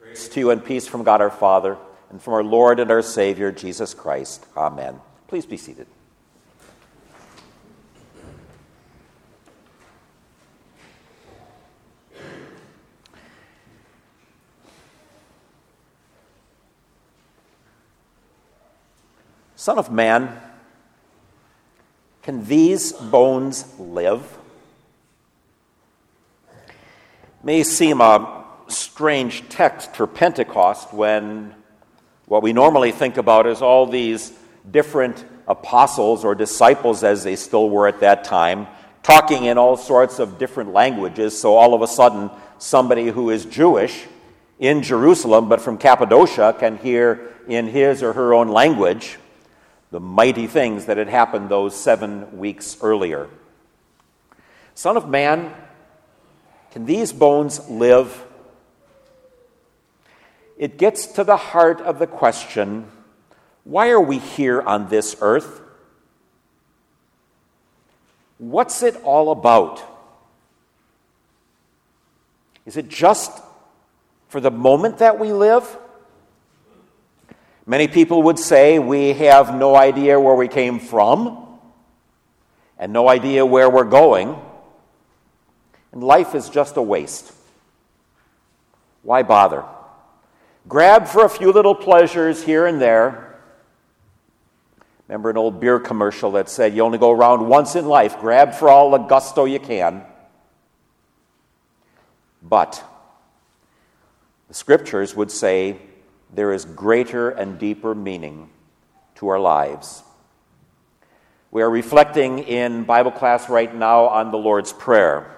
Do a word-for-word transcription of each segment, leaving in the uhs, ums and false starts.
Grace to you and peace from God our Father and from our Lord and our Savior, Jesus Christ. Amen. Please be seated. Son of man, can these bones live? May seem a strange text for Pentecost when what we normally think about is all these different apostles or disciples, as they still were at that time, talking in all sorts of different languages. So all of a sudden, somebody who is Jewish in Jerusalem but from Cappadocia can hear in his or her own language the mighty things that had happened those seven weeks earlier. Son of man, can these bones live? It gets to the heart of the question, why are we here on this earth? What's it all about? Is it just for the moment that we live? Many people would say we have no idea where we came from and no idea where we're going, and life is just a waste. Why bother? Grab for a few little pleasures here and there. Remember an old beer commercial that said you only go around once in life. Grab for all the gusto you can. But the scriptures would say there is greater and deeper meaning to our lives. We are reflecting in Bible class right now on the Lord's Prayer.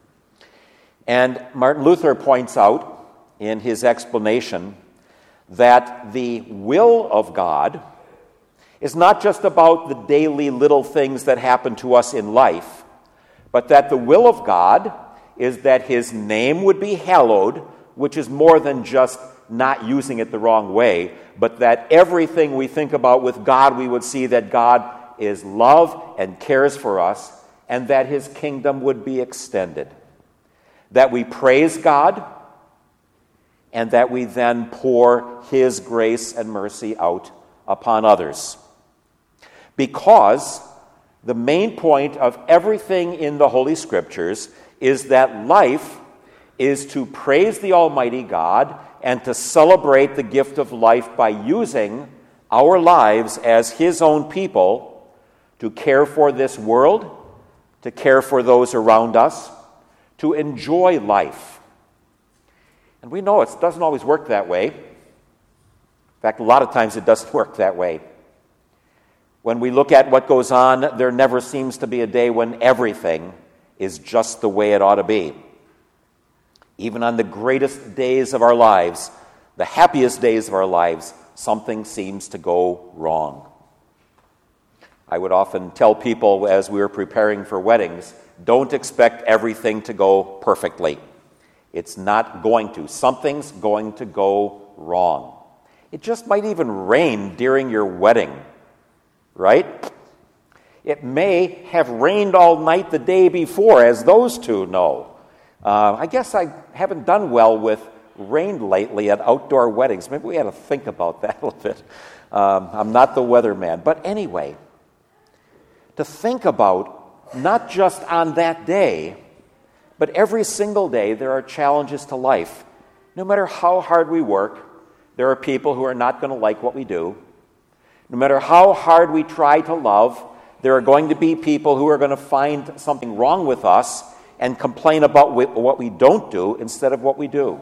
And Martin Luther points out in his explanation that the will of God is not just about the daily little things that happen to us in life, but that the will of God is that his name would be hallowed, which is more than just not using it the wrong way, but that everything we think about with God, we would see that God is love and cares for us, and that his kingdom would be extended. That we praise God, and that we then pour his grace and mercy out upon others. Because the main point of everything in the Holy Scriptures is that life is to praise the Almighty God and to celebrate the gift of life by using our lives as his own people to care for this world, to care for those around us, to enjoy life. And we know it doesn't always work that way. In fact, a lot of times it doesn't work that way. When we look at what goes on, there never seems to be a day when everything is just the way it ought to be. Even on the greatest days of our lives, the happiest days of our lives, something seems to go wrong. I would often tell people as we were preparing for weddings, don't expect everything to go perfectly. It's not going to. Something's going to go wrong. It just might even rain during your wedding, right? It may have rained all night the day before, as those two know. Uh, I guess I haven't done well with rain lately at outdoor weddings. Maybe we had to think about that a little bit. Um, I'm not the weatherman. But anyway, to think about not just on that day, but every single day there are challenges to life. No matter how hard we work, there are people who are not going to like what we do. No matter how hard we try to love, there are going to be people who are going to find something wrong with us and complain about what we don't do instead of what we do.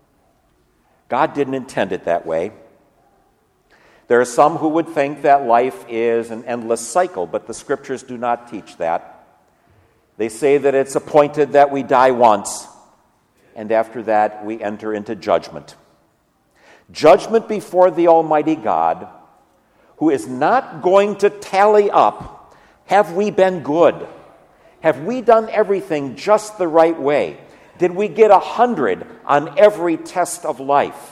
God didn't intend it that way. There are some who would think that life is an endless cycle, but the scriptures do not teach that. They say that it's appointed that we die once, and after that we enter into judgment. Judgment before the Almighty God, who is not going to tally up, have we been good? Have we done everything just the right way? Did we get a hundred on every test of life?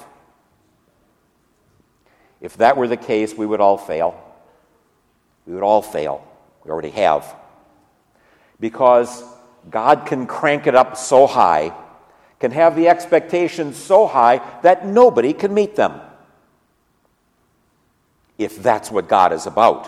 If that were the case, we would all fail. We would all fail. We already have. Because God can crank it up so high, can have the expectations so high that nobody can meet them. If that's what God is about.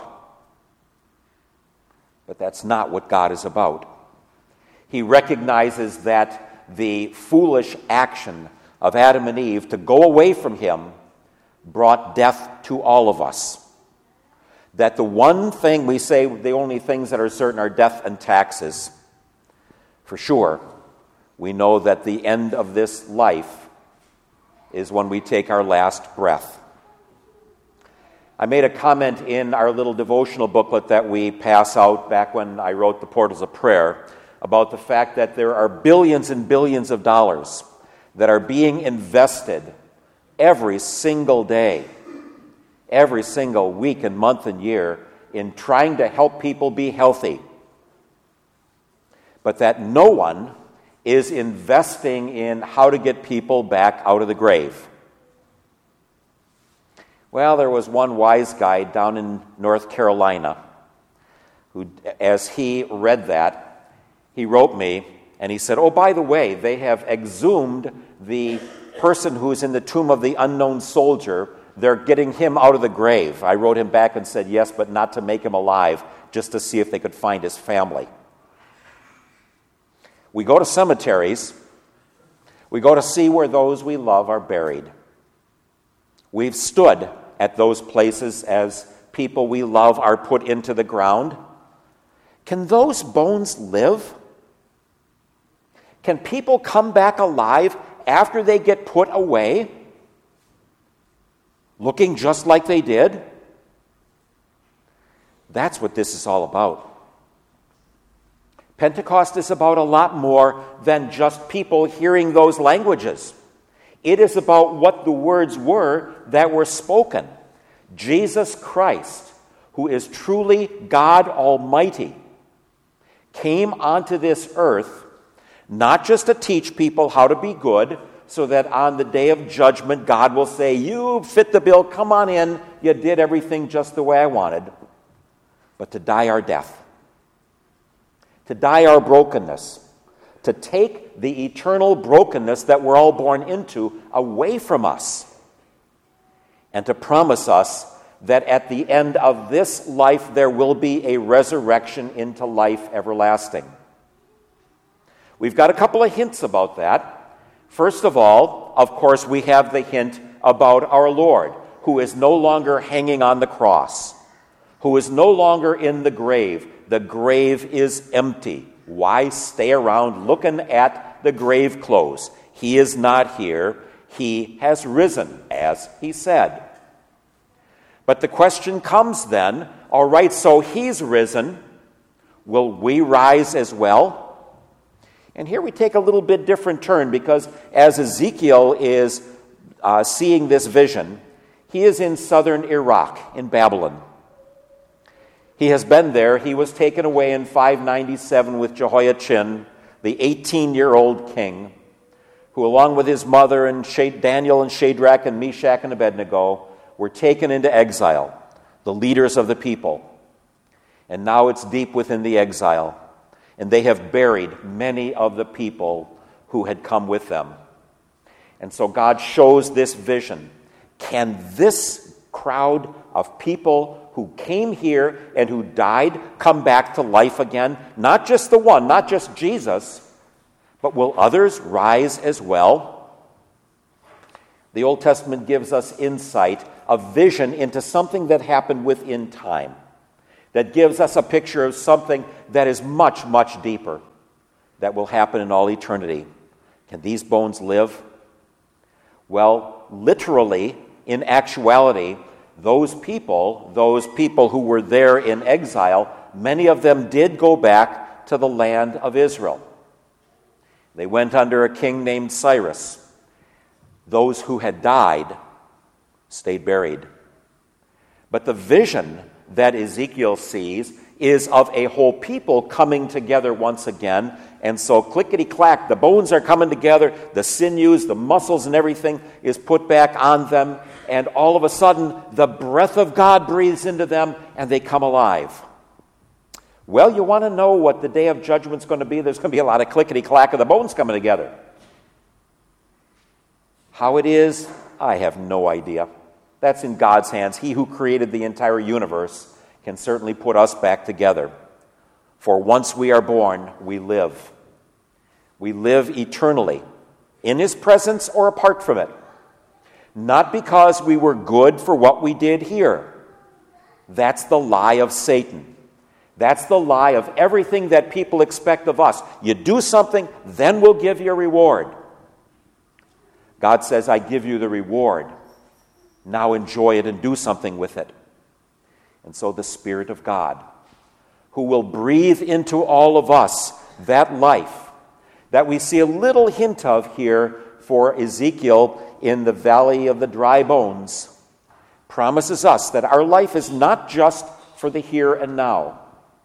But that's not what God is about. He recognizes that the foolish action of Adam and Eve to go away from him brought death to all of us. That the one thing we say, the only things that are certain are death and taxes. For sure, we know that the end of this life is when we take our last breath. I made a comment in our little devotional booklet that we pass out back when I wrote The Portals of Prayer about the fact that there are billions and billions of dollars that are being invested every single day, every single week and month and year in trying to help people be healthy. But that no one is investing in how to get people back out of the grave. Well, there was one wise guy down in North Carolina who, as he read that, he wrote me and he said, oh, by the way, they have exhumed the person who's in the tomb of the unknown soldier. They're getting him out of the grave. I wrote him back and said, yes, but not to make him alive, just to see if they could find his family. We go to cemeteries. We go to see where those we love are buried. We've stood at those places as people we love are put into the ground. Can those bones live? Can people come back alive after they get put away, looking just like they did? That's what this is all about. Pentecost is about a lot more than just people hearing those languages. It is about what the words were that were spoken. Jesus Christ, who is truly God Almighty, came onto this earth not just to teach people how to be good, so that on the day of judgment God will say, you fit the bill, come on in, you did everything just the way I wanted, but to die our death, to die our brokenness, to take the eternal brokenness that we're all born into away from us, and to promise us that at the end of this life there will be a resurrection into life everlasting. We've got a couple of hints about that. First of all, of course, we have the hint about our Lord, who is no longer hanging on the cross, who is no longer in the grave. The grave is empty. Why stay around looking at the grave clothes? He is not here. He has risen, as he said. But the question comes then, all right, so he's risen. Will we rise as well? And here we take a little bit different turn, because as Ezekiel is uh, seeing this vision, he is in southern Iraq, in Babylon. He has been there. He was taken away in five ninety-seven with Jehoiachin, the eighteen-year-old king, who along with his mother and Daniel and Shadrach and Meshach and Abednego were taken into exile, the leaders of the people. And now it's deep within the exile. And they have buried many of the people who had come with them. And so God shows this vision. Can this crowd of people who came here and who died come back to life again? Not just the one, not just Jesus, but will others rise as well? The Old Testament gives us insight, a vision into something that happened within time, that gives us a picture of something that is much, much deeper, that will happen in all eternity. Can these bones live? Well, literally, in actuality, those people, those people who were there in exile, many of them did go back to the land of Israel. They went under a king named Cyrus. Those who had died stayed buried. But the vision that Ezekiel sees is of a whole people coming together once again. And so clickety-clack, the bones are coming together, the sinews, the muscles and everything is put back on them, and all of a sudden the breath of God breathes into them and they come alive. Well, you want to know what the day of judgment's going to be? There's going to be a lot of clickety-clack of the bones coming together. How it is, I have no idea. That's in God's hands. He who created the entire universe can certainly put us back together. For once we are born, we live. We live eternally, in His presence or apart from it. Not because we were good for what we did here. That's the lie of Satan. That's the lie of everything that people expect of us. You do something, then we'll give you a reward. God says, I give you the reward. Now enjoy it and do something with it. And so the Spirit of God, who will breathe into all of us that life that we see a little hint of here for Ezekiel in the valley of the dry bones, promises us that our life is not just for the here and now.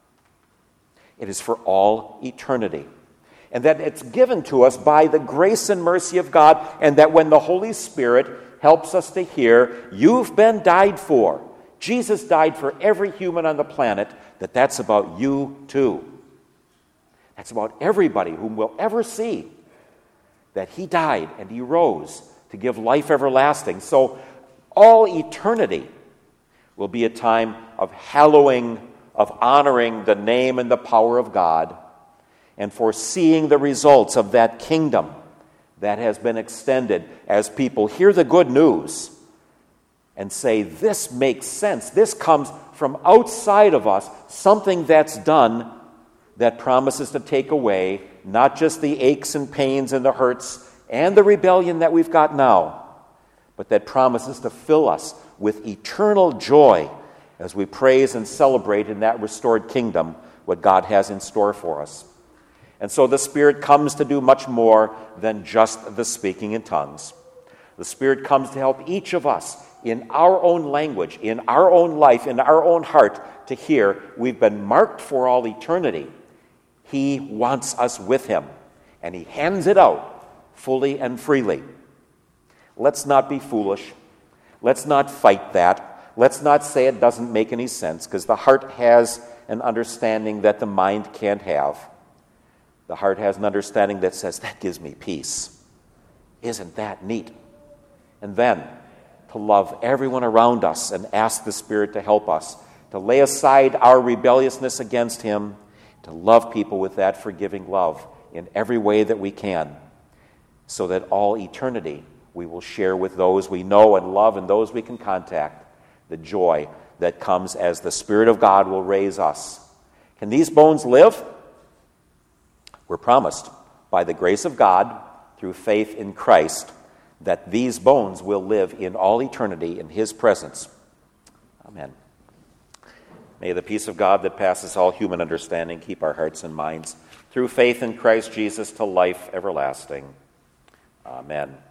It is for all eternity. And that it's given to us by the grace and mercy of God, and that when the Holy Spirit helps us to hear, you've been died for. Jesus died for every human on the planet, that that's about you too. That's about everybody whom we'll ever see, that He died and He rose to give life everlasting. So all eternity will be a time of hallowing, of honoring the name and the power of God, and for seeing the results of that kingdom that has been extended as people hear the good news and say, this makes sense. This comes from outside of us, something that's done that promises to take away not just the aches and pains and the hurts and the rebellion that we've got now, but that promises to fill us with eternal joy as we praise and celebrate in that restored kingdom what God has in store for us. And so the Spirit comes to do much more than just the speaking in tongues. The Spirit comes to help each of us in our own language, in our own life, in our own heart, to hear we've been marked for all eternity. He wants us with Him, and He hands it out fully and freely. Let's not be foolish. Let's not fight that. Let's not say it doesn't make any sense, because the heart has an understanding that the mind can't have. The heart has an understanding that says, that gives me peace. Isn't that neat? And then to love everyone around us and ask the Spirit to help us, to lay aside our rebelliousness against Him, to love people with that forgiving love in every way that we can, so that all eternity we will share with those we know and love and those we can contact the joy that comes as the Spirit of God will raise us. Can these bones live? We're promised by the grace of God through faith in Christ that these bones will live in all eternity in His presence. Amen. May the peace of God that passes all human understanding keep our hearts and minds through faith in Christ Jesus to life everlasting. Amen.